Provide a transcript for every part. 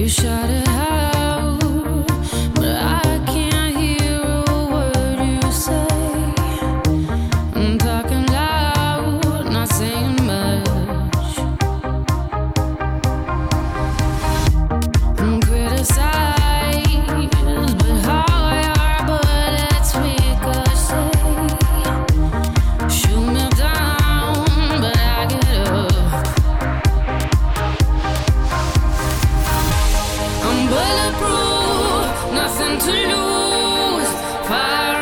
You shot it out, but I can't hear a word you say. I'm talking loud, not saying much. I'm criticized, but how your bullets ricochet. Shoot me down, but I get up. I'm bulletproof, nothing to lose. Far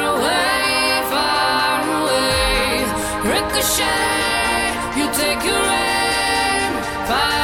away. Ricochet, you take your aim. Fire